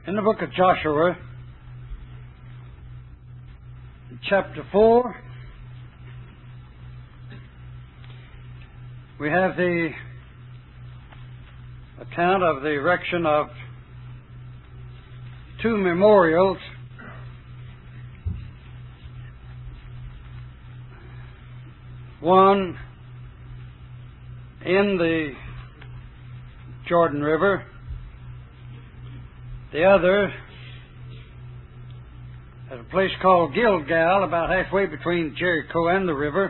In the book of Joshua, chapter 4, we have the account of the erection of two memorials one in the Jordan River, the other at a place called Gilgal, about halfway between Jericho and the river.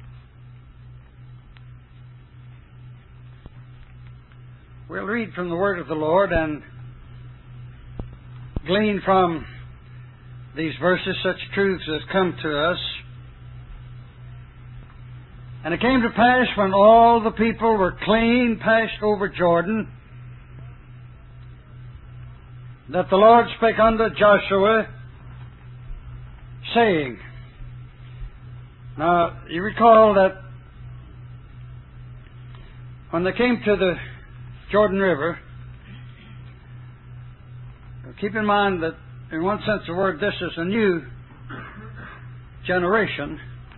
We'll read from the Word of the Lord and glean from these verses such truths as come to us. And it came to pass, when all the people were clean passed over Jordan, that the Lord spake unto Joshua, saying... Now, you recall that when they came to the Jordan River, keep in mind that in one sense of the word, this is a new generation.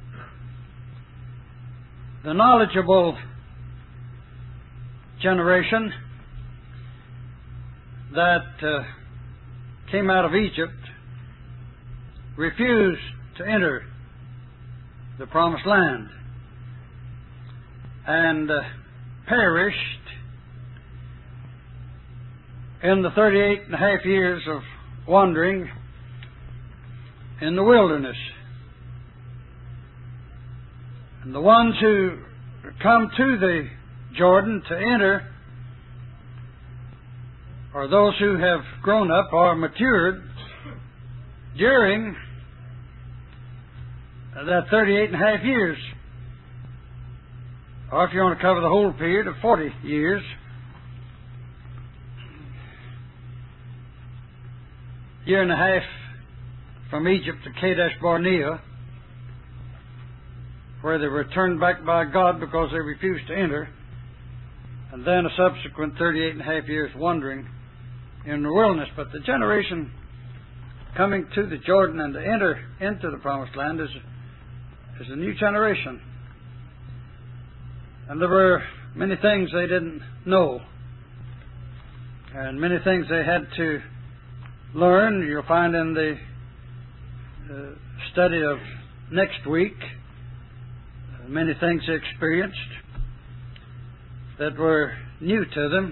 The knowledgeable generation that came out of Egypt refused to enter the Promised Land and perished in the 38.5 years of wandering in the wilderness. And the ones who come to the Jordan to enter are those who have grown up or matured during that 38.5 years. Or if you want to cover the whole period of 40 years. Year and a half from Egypt to Kadesh Barnea, where they were turned back by God because they refused to enter, and then a subsequent 38.5 years wandering in the wilderness. But the generation coming to the Jordan and to enter into the Promised Land is a new generation. And there were many things they didn't know, and many things they had to learn. You'll find in the study of next week many things they experienced that were new to them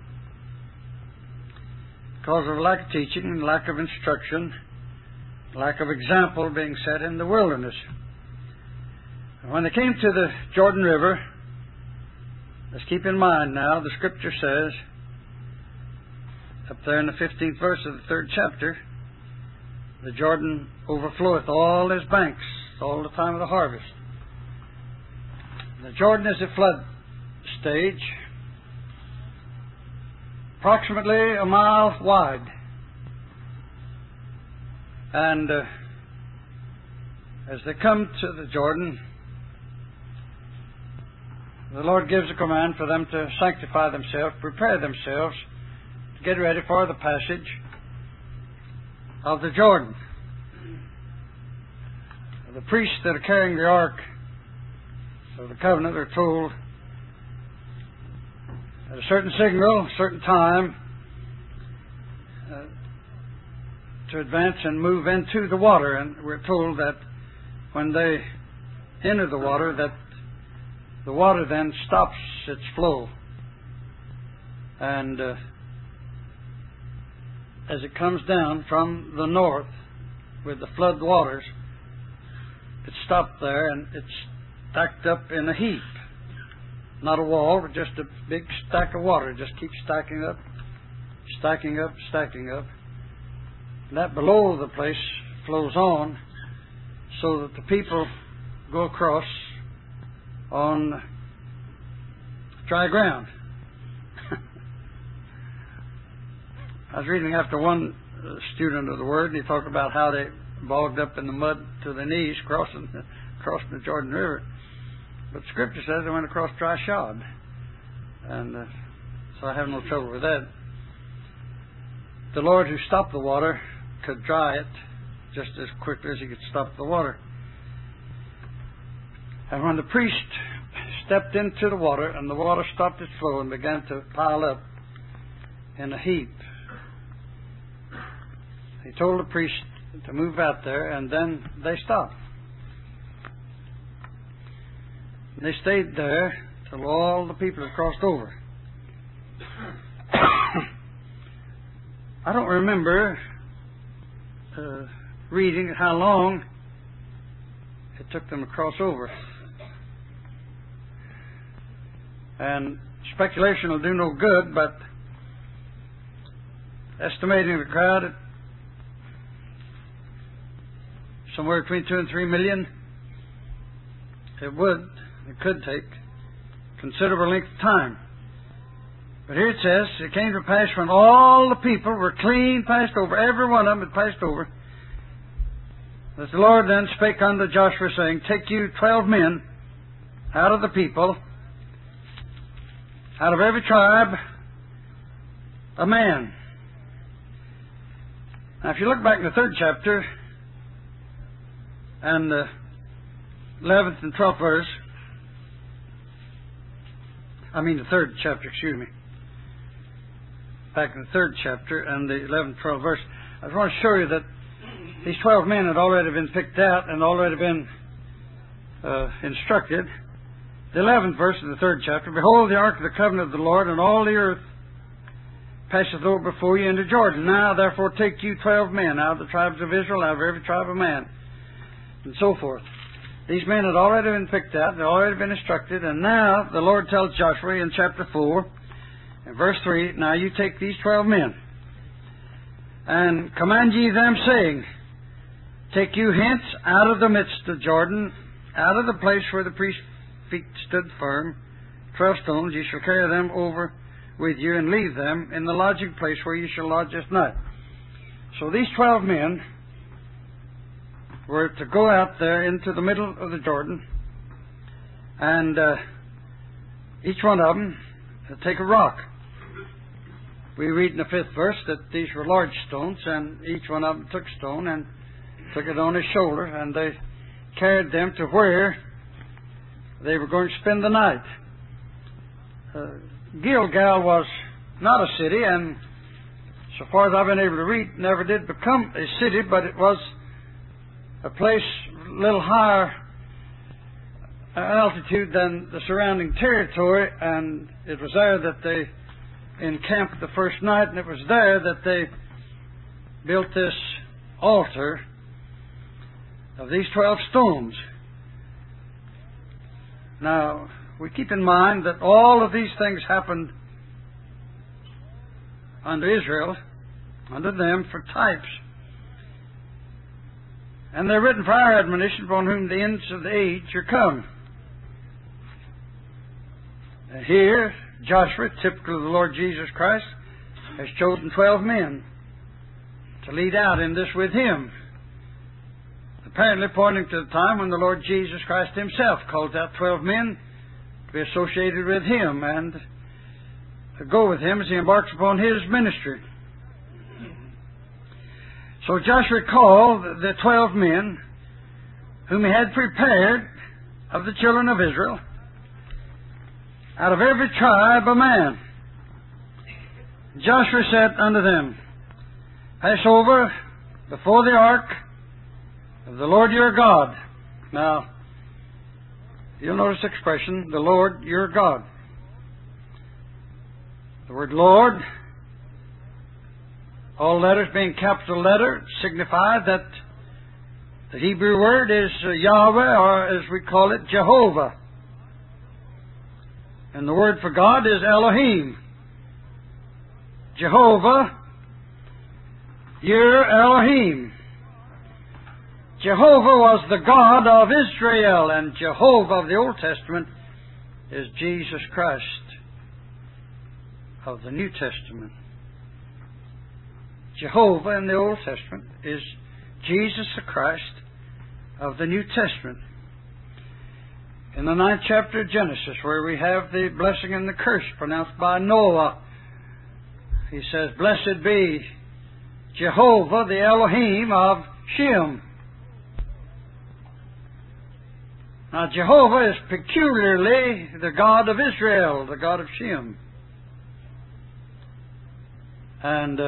because of lack of teaching, lack of instruction, lack of example being set in the wilderness. And when they came to the Jordan River, let's keep in mind now, the Scripture says, up there in the 15th verse of the 3rd chapter, the Jordan overfloweth all his banks all the time of the harvest. The Jordan is a flood stage, approximately a mile wide. And as they come to the Jordan, the Lord gives a command for them to sanctify themselves, prepare themselves, to get ready for the passage of the Jordan. The priests that are carrying the ark of the covenant are told at a certain signal, a certain time, to advance and move into the water. And we're told that when they enter the water, that the water then stops its flow. And as it comes down from the north with the flood waters, it stopped there and it's stacked up in a heap. Not a wall, but just a big stack of water. It just keeps stacking up, stacking up, stacking up. And that below the place flows on so that the people go across on dry ground. I was reading after one student of the Word, and he talked about how they bogged up in the mud to their knees crossing the Jordan River. But Scripture says they went across dry shod. And so I have no trouble with that. the Lord who stopped the water could dry it just as quickly as He could stop the water. And when the priest stepped into the water and the water stopped its flow and began to pile up in a heap, He told the priest to move out there, and then they stopped. And they stayed there till all the people had crossed over. I don't remember reading how long it took them to cross over. And speculation will do no good, but estimating the crowd at somewhere between 2 and 3 million, it could take considerable length of time. But here it says, it came to pass when all the people were clean passed over, every one of them had passed over, that the Lord then spake unto Joshua, saying, Take you 12 men out of the people, out of every tribe, a man. Now, if you look back in the 3rd chapter, and the 11th and 12th verse, the 3rd chapter, back in the 3rd chapter and the 11th, 12th verse, I just want to show you that these 12 men had already been picked out and already been instructed. The 11th verse in the 3rd chapter, Behold, the ark of the covenant of the Lord, and all the earth passeth over before you into Jordan. Now, therefore, take you 12 men out of the tribes of Israel, out of every tribe of man, and so forth. These men had already been picked out, they had already been instructed, and now the Lord tells Joshua in chapter 4, in verse 3, Now you take these 12 men, and command ye them, saying, Take you hence out of the midst of Jordan, out of the place where the priest's feet stood firm, 12 stones, ye shall carry them over with you, and leave them in the lodging place where ye shall lodge this night. So these 12 men were to go out there into the middle of the Jordan, and each one of them take a rock. We read in the 5th verse that these were large stones, and each one of them took a stone and took it on his shoulder, and they carried them to where they were going to spend the night. Gilgal was not a city, and so far as I've been able to read, never did become a city, but it was a place a little higher altitude than the surrounding territory, and it was there that they encamped the first night, and it was there that they built this altar of these 12 stones. Now, we keep in mind that all of these things happened under Israel, under them, for types. And they're written for our admonition, upon whom the ends of the age are come. And here, Joshua, typical of the Lord Jesus Christ, has chosen 12 men to lead out in this with him. Apparently pointing to the time when the Lord Jesus Christ himself calls out 12 men to be associated with him and to go with him as he embarks upon his ministry. So Joshua called the 12 men whom he had prepared of the children of Israel, out of every tribe a man. Joshua said unto them, Pass over before the ark of the Lord your God. Now, you'll notice the expression, the Lord your God. The word Lord, all letters being capital letter, signify that the Hebrew word is Yahweh, or as we call it, Jehovah. And the word for God is Elohim. Jehovah, your Elohim. Jehovah was the God of Israel, and Jehovah of the Old Testament is Jesus Christ of the New Testament. Jehovah in the Old Testament is Jesus the Christ of the New Testament. In the 9th chapter of Genesis, where we have the blessing and the curse pronounced by Noah, he says, Blessed be Jehovah, the Elohim of Shem. Now, Jehovah is peculiarly the God of Israel, the God of Shem. And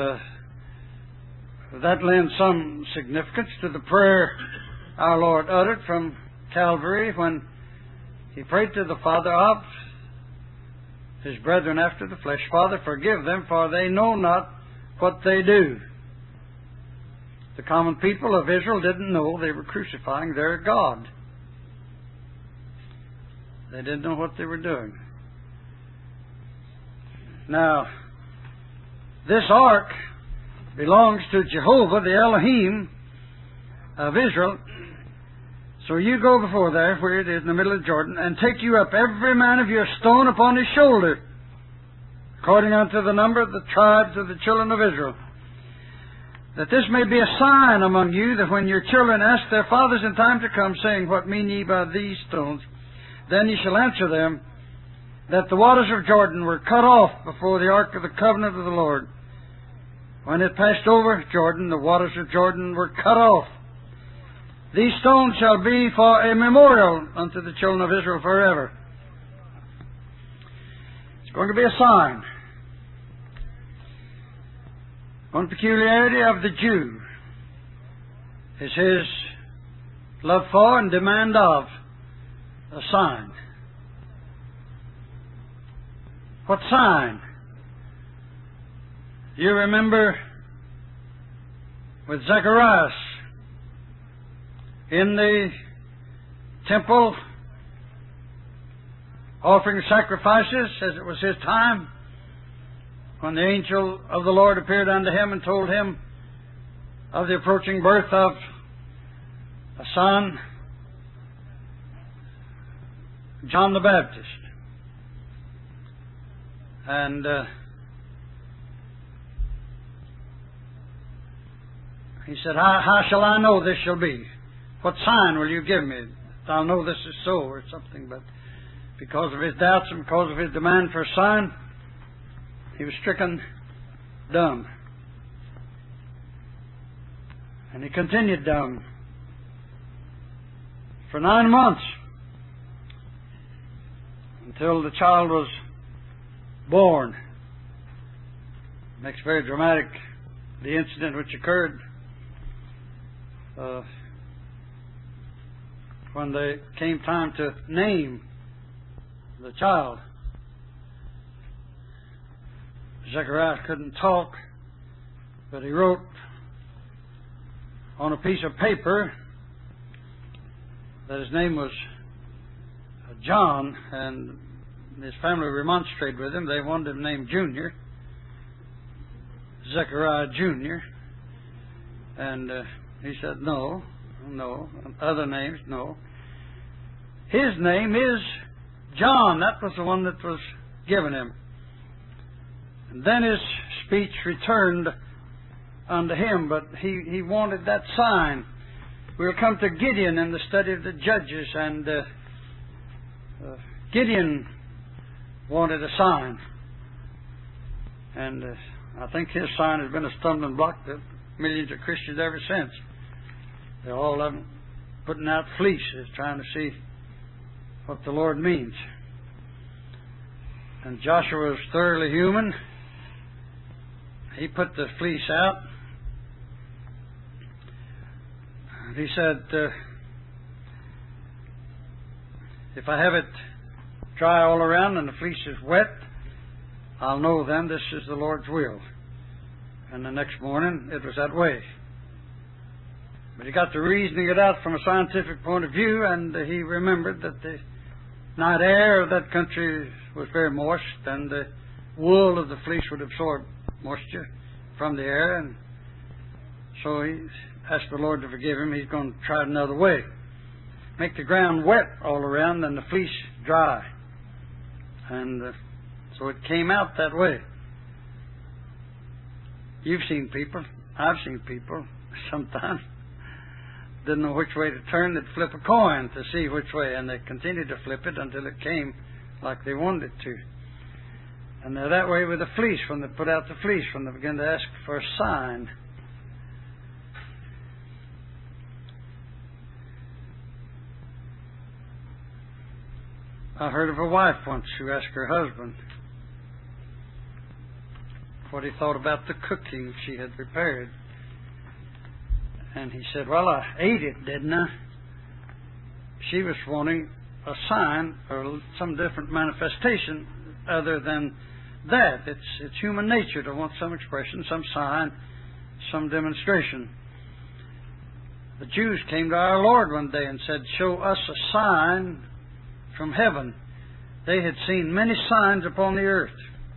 that lends some significance to the prayer our Lord uttered from Calvary when He prayed to the Father of His brethren after the flesh, Father, forgive them, for they know not what they do. The common people of Israel didn't know they were crucifying their God. They didn't know what they were doing. Now, this ark belongs to Jehovah, the Elohim of Israel. So you go before there, where it is in the middle of Jordan, and take you up every man of your stone upon his shoulder, according unto the number of the tribes of the children of Israel. That this may be a sign among you, that when your children ask their fathers in time to come, saying, What mean ye by these stones? Then ye shall answer them, that the waters of Jordan were cut off before the ark of the covenant of the Lord. When it passed over Jordan, the waters of Jordan were cut off. These stones shall be for a memorial unto the children of Israel forever. It's going to be a sign. One peculiarity of the Jew is his love for and demand of a sign. What sign? You remember with Zacharias in the temple offering sacrifices, as it was his time, when the angel of the Lord appeared unto him and told him of the approaching birth of a son, John the Baptist. And he said, how shall I know this shall be? What sign will you give me? I'll know this is so, or something. But because of his doubts and because of his demand for a sign, he was stricken dumb. And he continued dumb for 9 months, until the child was born. It makes very dramatic the incident which occurred when they came time to name the child. Zechariah couldn't talk, but he wrote on a piece of paper that his name was John, and his family remonstrated with him. They wanted him named Junior, Zechariah Junior, and he said no, other names, no. His name is John. That was the one that was given him. And then his speech returned unto him, but he wanted that sign. We'll come to Gideon in the study of the Judges, and Gideon wanted a sign. And I think his sign has been a stumbling block to millions of Christians ever since. They're all of them putting out fleeces, trying to see what the Lord means. And Joshua was thoroughly human. He put the fleece out. And he said, if I have it dry all around and the fleece is wet, I'll know then this is the Lord's will. And the next morning it was that way. But he got to reasoning it out from a scientific point of view, and he remembered that the night air of that country was very moist, and the wool of the fleece would absorb moisture from the air, and so he asked the Lord to forgive him. He's going to try it another way. Make the ground wet all around and the fleece dry. And so it came out that way. You've seen people, I've seen people sometimes didn't know which way to turn. They'd flip a coin to see which way, and they continued to flip it until it came like they wanted it to. And they're that way with the fleece. When they put out the fleece, when they begin to ask for a sign, I heard of a wife once who asked her husband what he thought about the cooking she had prepared. And he said, "Well, I ate it, didn't I?" She was wanting a sign or some different manifestation other than that. It's human nature to want some expression, some sign, some demonstration. The Jews came to our Lord one day and said, "Show us a sign from heaven." They had seen many signs upon the earth.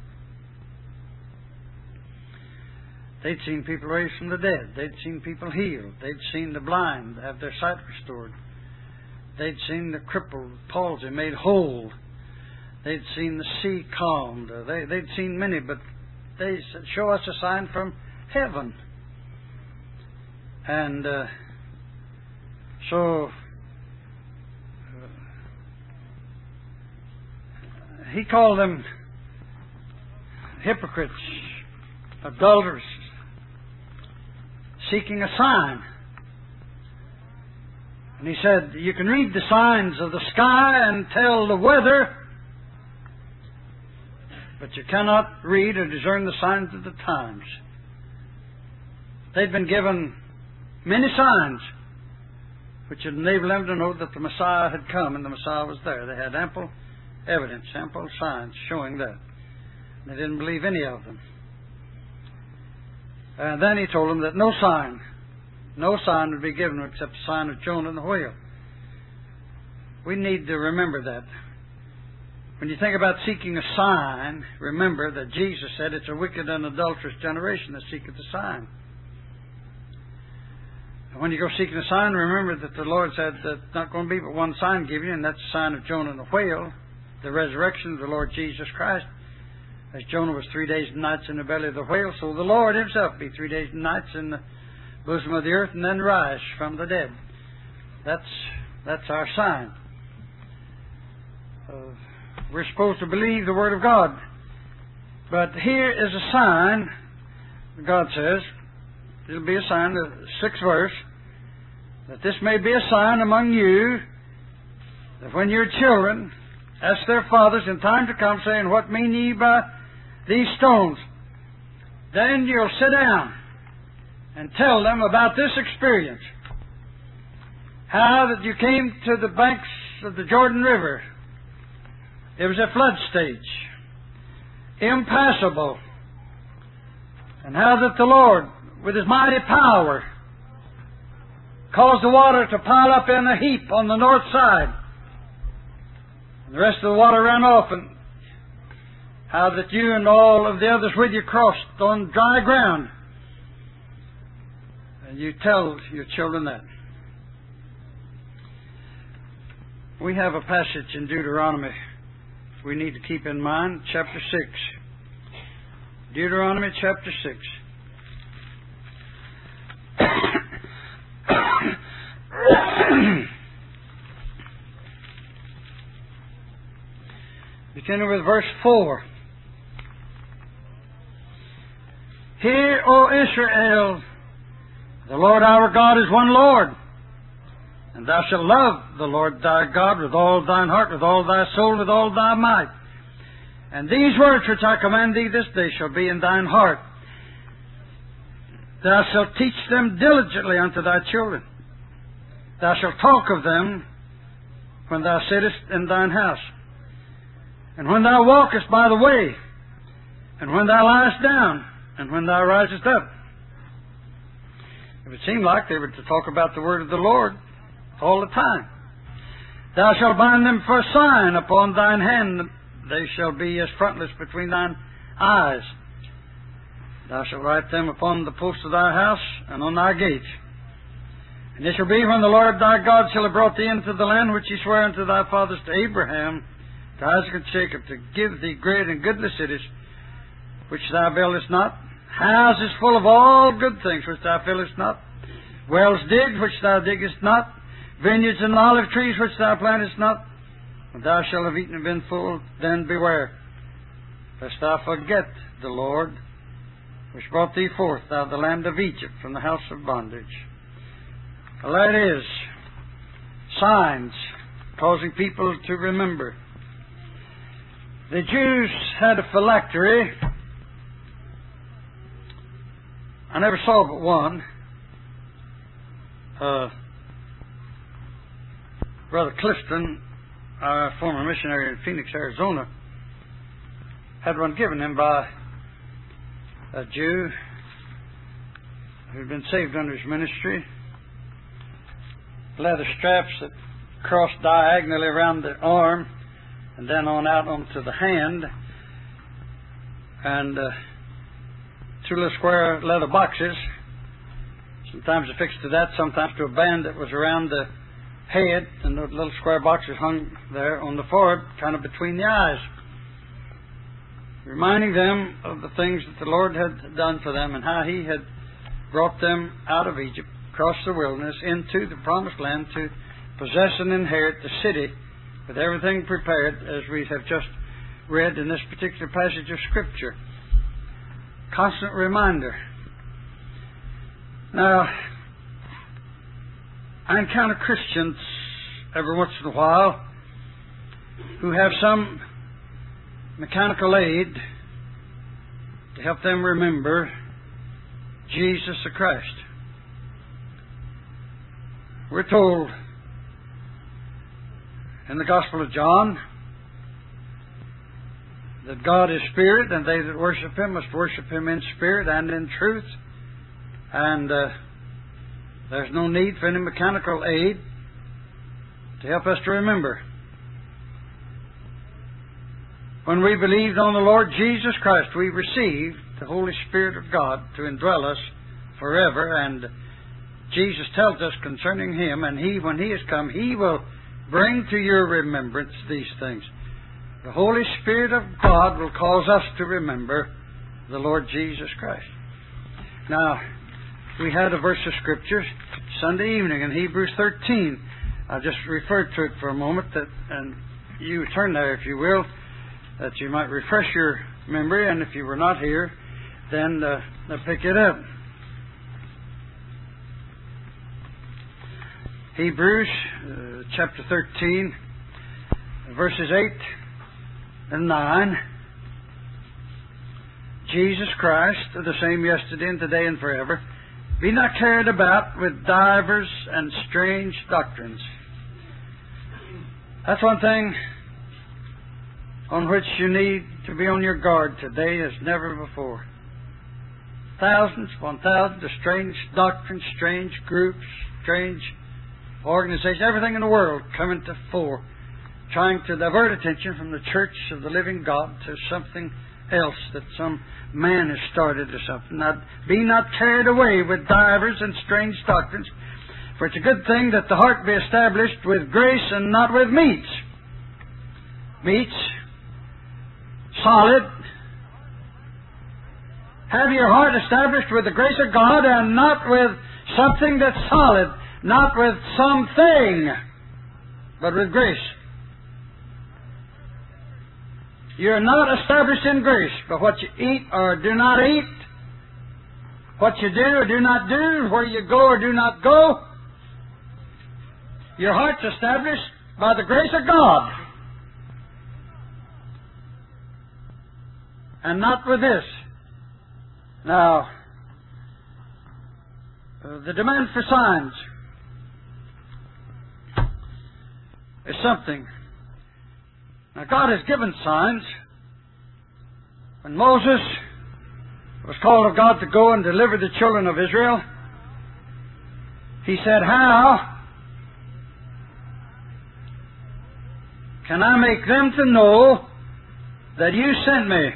They'd seen people raised from the dead. They'd seen people healed. They'd seen the blind have their sight restored. They'd seen the crippled, palsy made whole. They'd seen the sea calmed. They'd seen many, but they said, "Show us a sign from heaven." And so he called them hypocrites, adulterers, seeking a sign. And he said, "You can read the signs of the sky and tell the weather, but you cannot read or discern the signs of the times." They'd been given many signs which would enable them to know that the Messiah had come and the Messiah was there. They had ample evidence, ample signs showing that. They didn't believe any of them. And then he told them that no sign would be given except the sign of Jonah and the whale. We need to remember that. When you think about seeking a sign, remember that Jesus said it's a wicked and adulterous generation that seeketh a sign. And when you go seeking a sign, remember that the Lord said that it's not going to be but one sign given you, and that's the sign of Jonah and the whale, the resurrection of the Lord Jesus Christ. As Jonah was 3 days and nights in the belly of the whale, so the Lord Himself be 3 days and nights in the bosom of the earth and then rise from the dead. That's our sign. We're supposed to believe the Word of God. But here is a sign, God says, it'll be a sign, the 6th verse, that this may be a sign among you, that when your children ask their fathers in time to come, saying, "What mean ye by these stones?" then you'll sit down and tell them about this experience. How that you came to the banks of the Jordan River. It was a flood stage, impassable. And how that the Lord, with His mighty power, caused the water to pile up in a heap on the north side. And the rest of the water ran off, and how that you and all of the others with you crossed on dry ground. And you tell your children that. We have a passage in Deuteronomy we need to keep in mind, chapter 6. Deuteronomy chapter 6. Beginning with verse 4. "Hear, O Israel, the Lord our God is one Lord. And thou shalt love the Lord thy God with all thine heart, with all thy soul, with all thy might. And these words which I command thee this day shall be in thine heart. Thou shalt teach them diligently unto thy children. Thou shalt talk of them when thou sittest in thine house, and when thou walkest by the way, and when thou liest down, and when thou risest up." It would seem like they were to talk about the word of the Lord all the time. "Thou shalt bind them for a sign upon thine hand. They shall be as frontlets between thine eyes. Thou shalt write them upon the posts of thy house and on thy gates. And it shall be when the Lord thy God shall have brought thee into the land which He sware unto thy fathers, to Abraham, to Isaac, and Jacob, to give thee great and goodly cities, which thou buildest not, houses full of all good things which thou fillest not, wells digged which thou diggest not, vineyards and olive trees which thou plantest not. When thou shalt have eaten and been full, then beware, lest thou forget the Lord, which brought thee forth out of the land of Egypt from the house of bondage." Well, that is signs causing people to remember. The Jews had a phylactery. I never saw but one. Brother Clifton, our former missionary in Phoenix, Arizona, had one given him by a Jew who'd been saved under his ministry. Leather straps that crossed diagonally around the arm and then on out onto the hand, and two little square leather boxes, sometimes affixed to that, sometimes to a band that was around the head, and the little square boxes hung there on the forehead, kind of between the eyes, reminding them of the things that the Lord had done for them and how He had brought them out of Egypt, across the wilderness, into the promised land to possess and inherit the city with everything prepared, as we have just read in this particular passage of Scripture. Constant reminder. Now, I encounter Christians every once in a while who have some mechanical aid to help them remember Jesus the Christ. We're told in the Gospel of John that God is Spirit, and they that worship Him must worship Him in spirit and in truth. And there's no need for any mechanical aid to help us to remember. When we believed on the Lord Jesus Christ, we received the Holy Spirit of God to indwell us forever. And Jesus tells us concerning Him, and He, when He has come, He will bring to your remembrance these things. The Holy Spirit of God will cause us to remember the Lord Jesus Christ. Now, we had a verse of Scripture Sunday evening in Hebrews 13. I just referred to it for a moment, and you turn there, if you will, that you might refresh your memory, and if you were not here, then pick it up. Hebrews chapter 13, verses 8 and 9. Jesus Christ, the same yesterday and today and forever, be not carried about with divers and strange doctrines. That's one thing on which you need to be on your guard today as never before. Thousands upon thousands of strange doctrines, strange groups, strange organizations, everything in the world coming to fore, trying to divert attention from the church of the living God to something else that some man has started or something. Now, be not carried away with divers and strange doctrines, for it's a good thing that the heart be established with grace and not with meats. Meats, solid. Have your heart established with the grace of God and not with something that's solid, not with something, but with grace. You're not established in grace by what you eat or do not eat, what you do or do not do, where you go or do not go. Your heart's established by the grace of God, and not with this. Now, the demand for signs is something. Now, God has given signs. When Moses was called of God to go and deliver the children of Israel, he said, "How can I make them to know that you sent me?"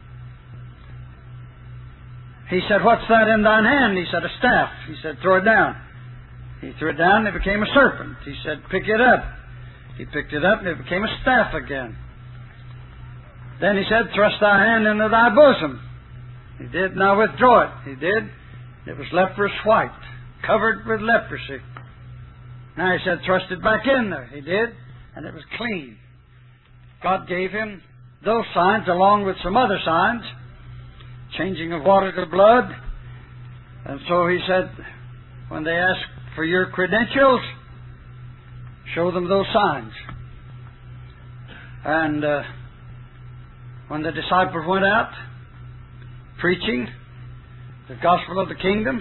He said, "What's that in thine hand?" He said, "A staff." He said, "Throw it down." He threw it down and it became a serpent. He said, "Pick it up." He picked it up and it became a staff again. Then he said, "Thrust thy hand into thy bosom." He did. "Now withdraw it." He did. It was leprous white, covered with leprosy. Now he said, "Thrust it back in there." He did, and it was clean. God gave him those signs along with some other signs, changing of water to blood. And so he said, when they ask for your credentials, show them those signs. And when the disciples went out preaching the gospel of the kingdom,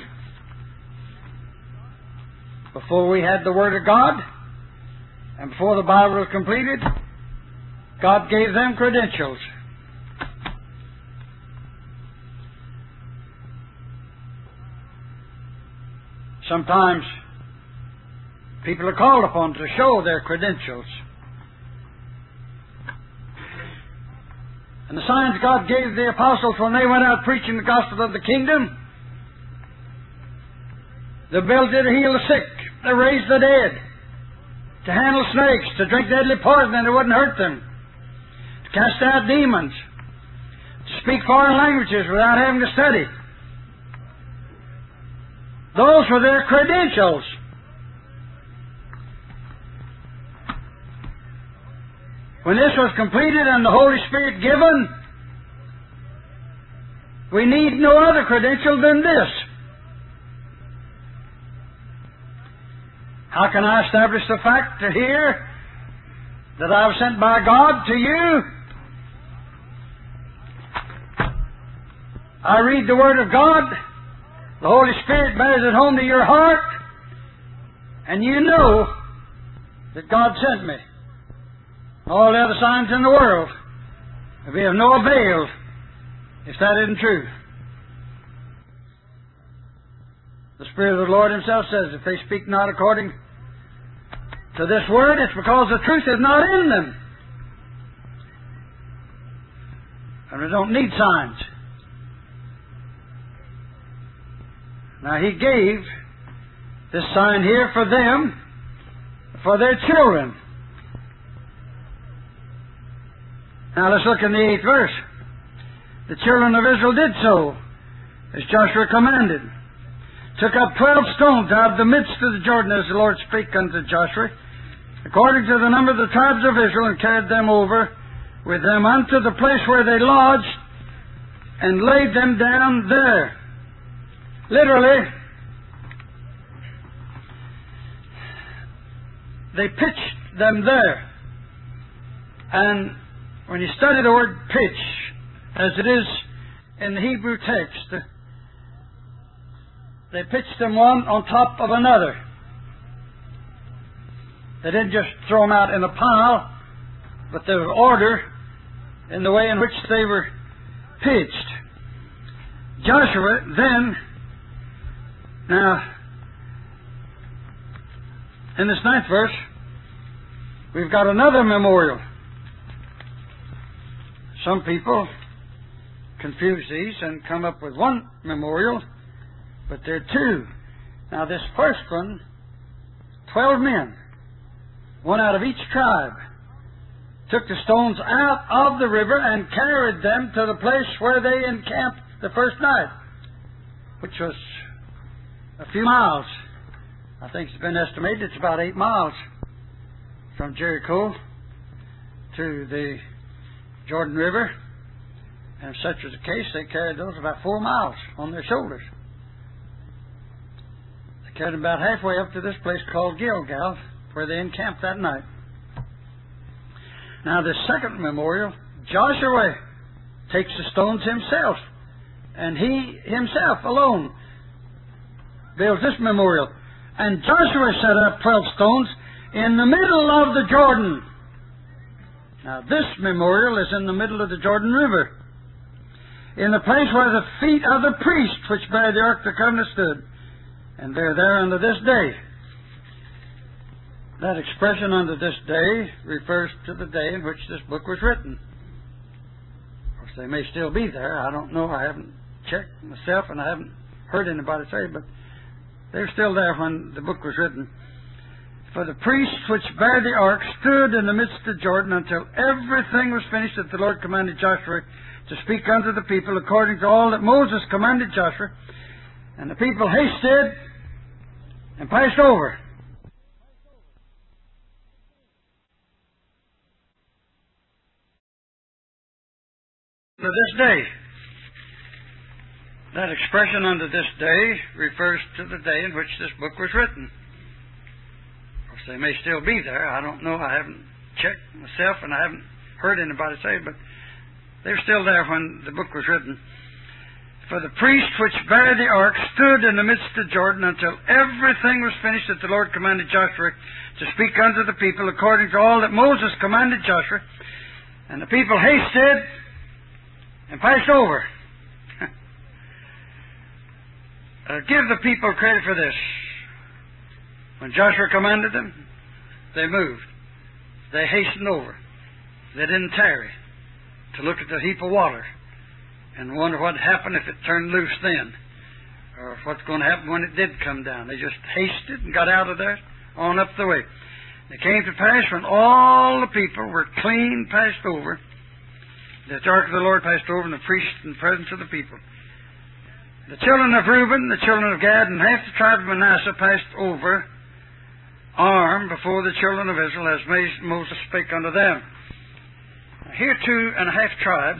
before we had the Word of God, and before the Bible was completed, God gave them credentials. Sometimes people are called upon to show their credentials. And the signs God gave the apostles when they went out preaching the gospel of the kingdom: the ability to heal the sick, to raise the dead, to handle snakes, to drink deadly poison and it wouldn't hurt them, to cast out demons, to speak foreign languages without having to study. Those were their credentials. When this was completed and the Holy Spirit given, we need no other credential than this. How can I establish the fact to here that I was sent by God to you? I read the Word of God, the Holy Spirit bears it home to your heart, and you know that God sent me. All the other signs in the world will be of no avail if that isn't true. The Spirit of the Lord Himself says, if they speak not according to this Word, it's because the truth is not in them. And they don't need signs. Now He gave this sign here for them, for their children. Now let's look in the 8th verse. The children of Israel did so, as Joshua commanded. Took up 12 stones out of the midst of the Jordan, as the Lord spake unto Joshua, according to the number of the tribes of Israel, and carried them over with them unto the place where they lodged, and laid them down there. Literally, they pitched them there. And when you study the word pitch, as it is in the Hebrew text, they pitched them one on top of another. They didn't just throw them out in a pile, but there was order in the way in which they were pitched. Joshua then, now, in this 9th verse, we've got another memorial. Some people confuse these and come up with one memorial, but there are two. Now this first one, 12 men, one out of each tribe, took the stones out of the river and carried them to the place where they encamped the first night, which was a few miles. I think it's been estimated it's about 8 miles from Jericho to the Jordan River. And if such was the case, they carried those about 4 miles on their shoulders. They carried them about halfway up to this place called Gilgal, where they encamped that night. Now the second memorial, Joshua takes the stones himself, and he himself alone builds this memorial. And Joshua set up 12 stones in the middle of the Jordan. Now this memorial is in the middle of the Jordan River, in the place where the feet of the priests which bear the Ark of the Covenant stood. And they're there unto this day. That expression, unto this day, refers to the day in which this book was written. Of course, they may still be there. I don't know. I haven't checked myself, and I haven't heard anybody say, but they're still there when the book was written. For the priests which bear the ark stood in the midst of Jordan until everything was finished that the Lord commanded Joshua to speak unto the people according to all that Moses commanded Joshua. And the people hasted and passed over. To this day. That expression, unto this day, refers to the day in which this book was written. Of course, they may still be there. I don't know. I haven't checked myself, and I haven't heard anybody say it, but They were still there when the book was written. For the priest which bare the ark stood in the midst of Jordan until everything was finished that the Lord commanded Joshua to speak unto the people according to all that Moses commanded Joshua. And the people hasted and passed over. Give the people credit for this. When Joshua commanded them, they moved. They hastened over. They didn't tarry to look at the heap of water and wonder what happened if it turned loose then, or what's going to happen when it did come down. They just hasted and got out of there on up the way. It came to pass when all the people were clean passed over, that the ark of the Lord passed over, and the priest in the presence of the people. The children of Reuben, the children of Gad, and half the tribe of Manasseh passed over armed before the children of Israel, as Moses spake unto them. Here 2.5 tribes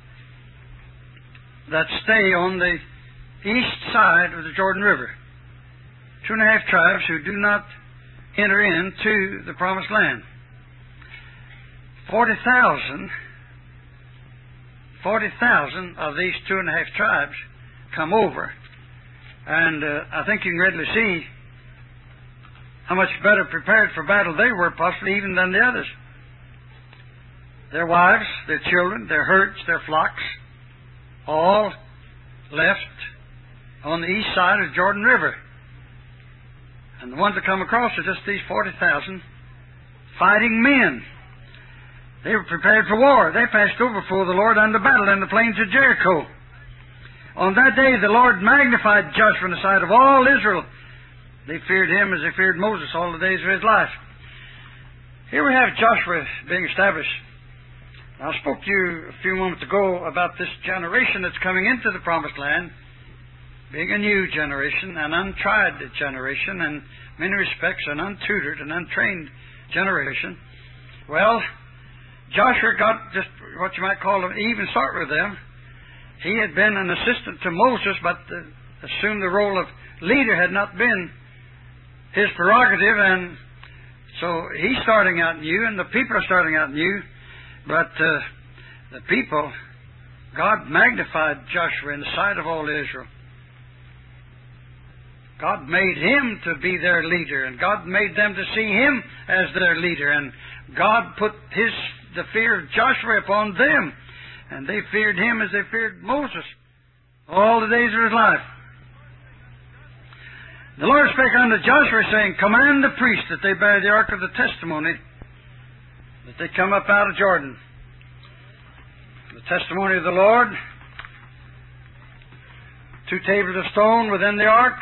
that stay on the east side of the Jordan River. 2.5 tribes who do not enter into the promised land. 40,000 of these 2.5 tribes come over. And I think you can readily see how much better prepared for battle they were, possibly even than the others. Their wives, their children, their herds, their flocks, all left on the east side of the Jordan River. And the ones that come across are just these 40,000 fighting men. They were prepared for war. They passed over before the Lord unto battle in the plains of Jericho. On that day the Lord magnified Joshua in the sight of all Israel. They feared him as they feared Moses all the days of his life. Here we have Joshua being established. I spoke to you a few moments ago about this generation that's coming into the Promised Land, being a new generation, an untried generation, and in many respects an untutored and untrained generation. Well, Joshua got just what you might call an even start with them. He had been an assistant to Moses, but assumed the role of leader had not been his prerogative, and so he's starting out new, and the people are starting out new. But the people, God magnified Joshua in the sight of all Israel. God made him to be their leader, and God made them to see him as their leader, and God put the fear of Joshua upon them, and they feared him as they feared Moses all the days of his life. The Lord spake unto Joshua, saying, Command the priests that they bear the ark of the testimony, that they come up out of Jordan. The testimony of the Lord, 2 tables of stone within the ark,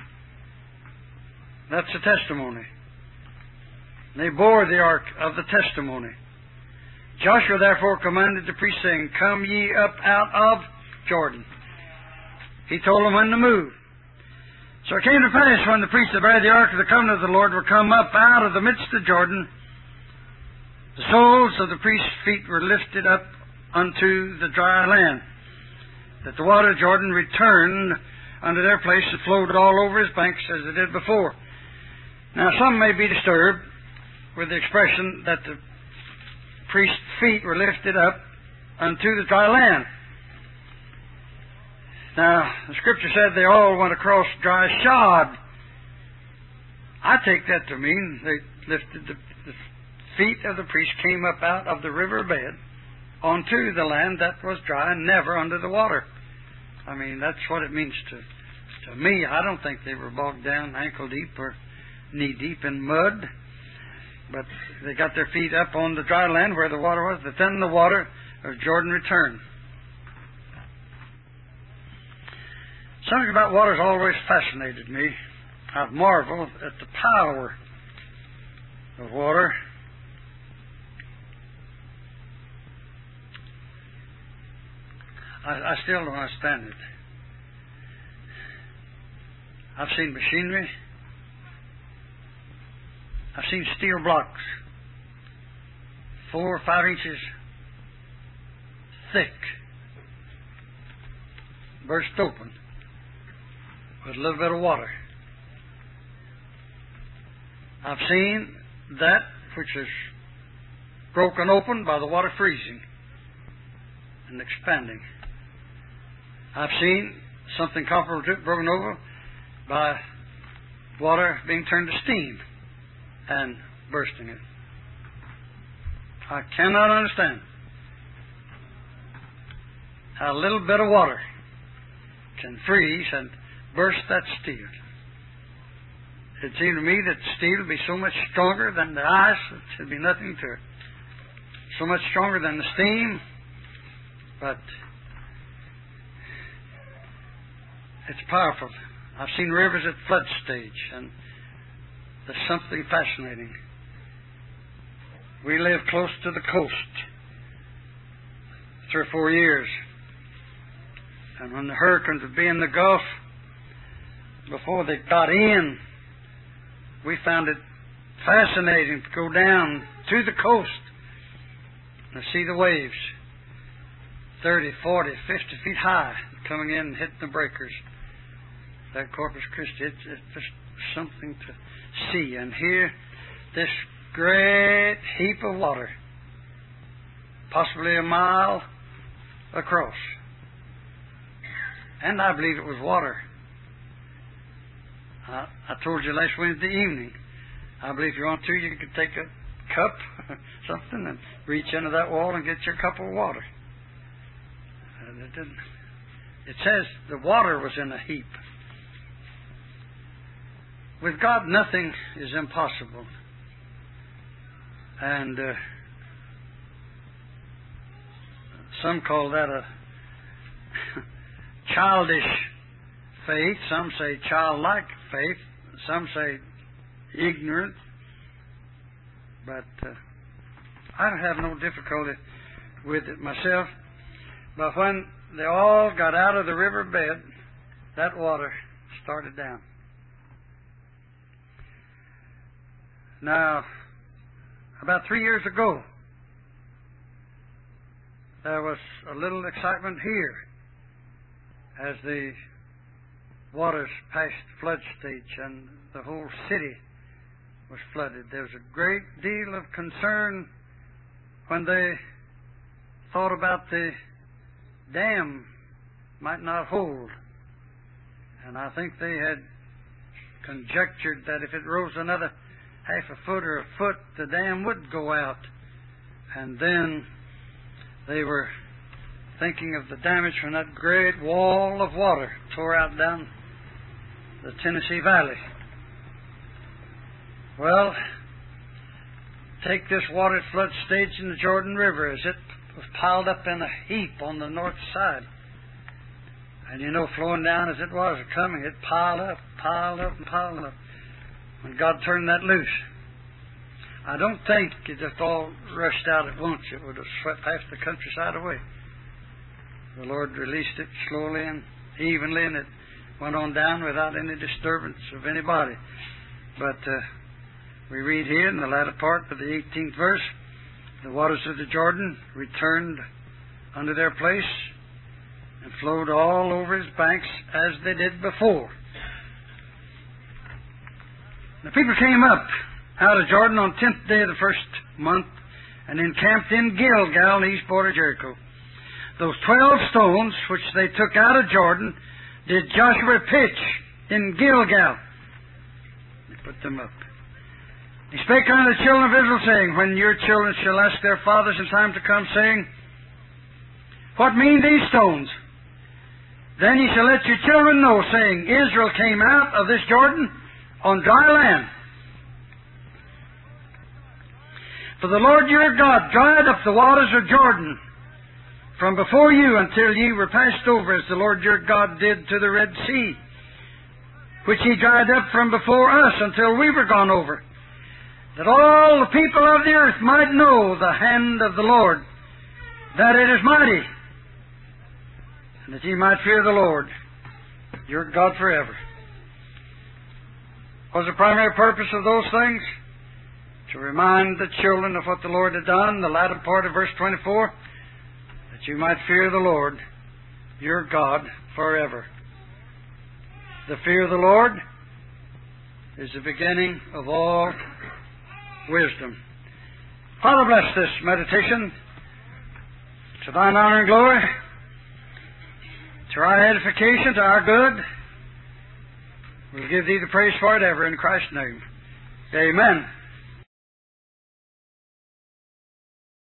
that's the testimony. They bore the ark of the testimony. Joshua therefore commanded the priests, saying, Come ye up out of Jordan. He told them when to move. So it came to pass when the priests that bare the ark of the covenant of the Lord were come up out of the midst of Jordan, the soles of the priests' feet were lifted up unto the dry land, that the water of Jordan returned unto their place and flowed all over his banks as it did before. Now some may be disturbed with the expression that the priest's feet were lifted up unto the dry land. Now, the Scripture said they all went across dry shod. I take that to mean they lifted the feet of the priest came up out of the river bed onto the land that was dry and never under the water. I mean, that's what it means to me. I don't think they were bogged down ankle deep or knee deep in mud, but they got their feet up on the dry land where the water was, but then the water of Jordan returned. Something about water has always fascinated me. I've marveled at the power of water. I still don't understand it. I've seen machinery. I've seen steel blocks 4 or 5 inches thick burst open with a little bit of water. I've seen that which is broken open by the water freezing and expanding. I've seen something comparable to it broken over by water being turned to steam and bursting it. I cannot understand how a little bit of water can freeze and burst that steel. It seemed to me that steel would be so much stronger than the ice, it should be nothing to it. So much stronger than the steam, but it's powerful. I've seen rivers at flood stage, and there's something fascinating. We live close to the coast, 3 or 4 years. And when the hurricanes would be in the Gulf, before they got in, we found it fascinating to go down to the coast and see the waves 30, 40, 50 feet high coming in and hitting the breakers. That Corpus Christi, it's just something to see and hear. This great heap of water, possibly a mile across. And I believe it was water. I told you last Wednesday evening, I believe if you want to, you could take a cup, something, and reach into that wall and get your cup of water. It says the water was in a heap. With God, nothing is impossible. And some call that a childish faith. Some say childlike faith. Some say ignorant. But I have no difficulty with it myself. But when they all got out of the river bed, that water started down. Now, about 3 years ago, there was a little excitement here as the waters passed flood stage and the whole city was flooded. There was a great deal of concern when they thought about the dam might not hold. And I think they had conjectured that if it rose another half a foot or a foot, the dam would go out. And then they were thinking of the damage from that great wall of water tore out down the Tennessee Valley. Well, take this water flood stage in the Jordan River as it was piled up in a heap on the north side. And you know, flowing down as it was coming, it piled up, and piled up. When God turned that loose, I don't think it just all rushed out at once. It would have swept half the countryside away. The Lord released it slowly and evenly, and it went on down without any disturbance of anybody. But we read here in the latter part of the 18th verse, the waters of the Jordan returned unto their place and flowed all over his banks as they did before. The people came up out of Jordan on the 10th day of the first month and encamped in Gilgal, the east border of Jericho. Those 12 stones which they took out of Jordan did Joshua pitch in Gilgal. He put them up. He spake unto the children of Israel, saying, when your children shall ask their fathers in time to come, saying, what mean these stones? Then ye shall let your children know, saying, Israel came out of this Jordan on dry land. For the Lord your God dried up the waters of Jordan from before you until ye were passed over, as the Lord your God did to the Red Sea, which he dried up from before us until we were gone over, that all the people of the earth might know the hand of the Lord, that it is mighty, and that ye might fear the Lord your God forever. Was the primary purpose of those things? To remind the children of what the Lord had done, the latter part of verse 24, that you might fear the Lord your God forever. The fear of the Lord is the beginning of all wisdom. Father, bless this meditation To thine honor and glory, to our edification, to our good. We'll give thee the praise for it ever in Christ's name. Amen.